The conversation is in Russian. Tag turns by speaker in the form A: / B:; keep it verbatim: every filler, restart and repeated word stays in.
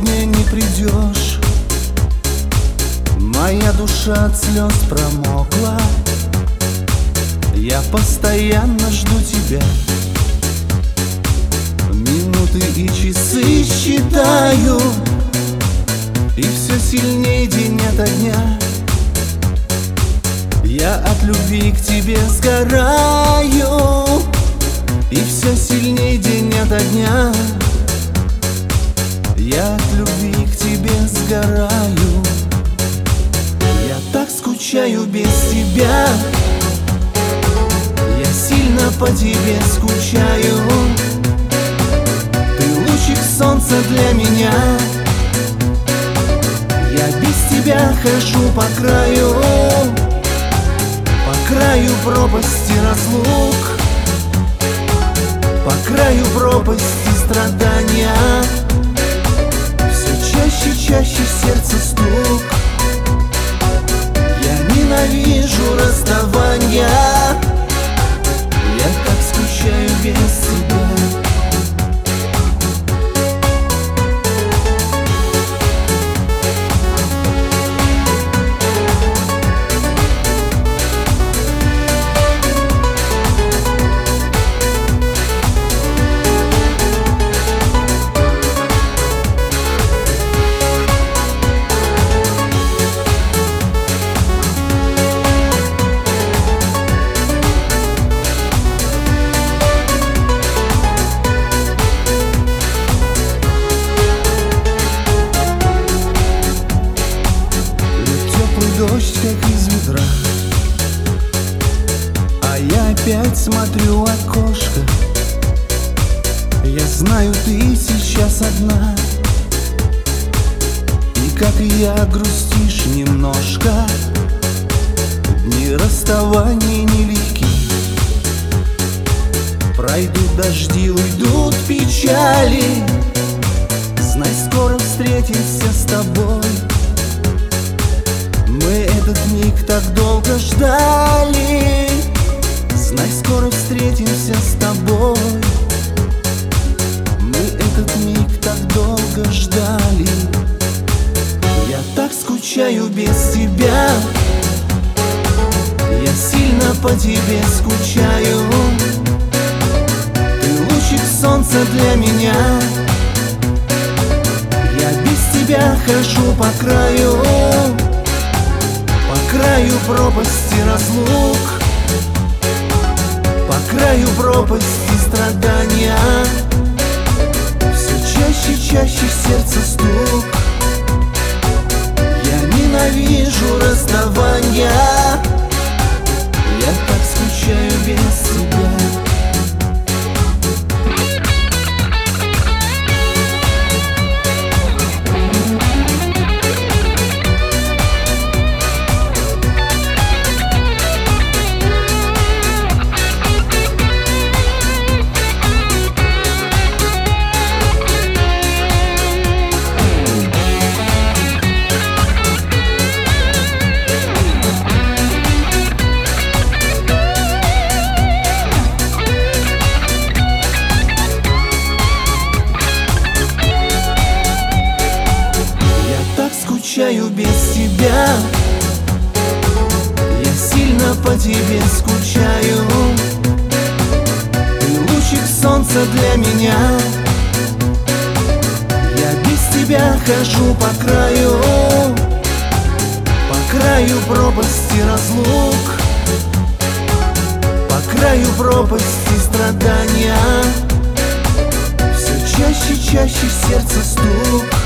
A: сегодня не придешь. Моя душа от слез промокла. Я постоянно жду тебя. Минуты и часы считаю, и все сильнее день ото дня. Я от любви к тебе сгораю, и все сильнее день ото дня. Я от любви к тебе сгораю. Я так скучаю без тебя. Я сильно по тебе скучаю. Ты лучик солнца для меня. Я без тебя хожу по краю, по краю пропасти разлук, по краю пропасти страдания. Все чаще, чаще сердце стук. Я ненавижу расставания. Я так скучаю без тебя. Дождь как из ведра, а я опять смотрю в окошко. Я знаю, ты сейчас одна, и как и я грустишь немножко. Дни расставания нелегки. Пройдут дожди, уйдут печали. Знай, скоро встретимся с тобой. Мы этот миг так долго ждали. Знай, скоро встретимся с тобой. Мы этот миг так долго ждали. Я так скучаю без тебя. Я сильно по тебе скучаю. Ты лучик солнца для меня. Я без тебя хожу по краю, по краю пропасти разлук, по краю пропасти страдания. Все чаще, чаще сердце стук. Я ненавижу расставания. Я так скучаю без тебя. Скучаю без тебя. Я сильно по тебе скучаю. Ты лучик солнца для меня. Я без тебя хожу по краю, по краю пропасти разлук, по краю пропасти страдания. Все чаще, чаще сердце стук.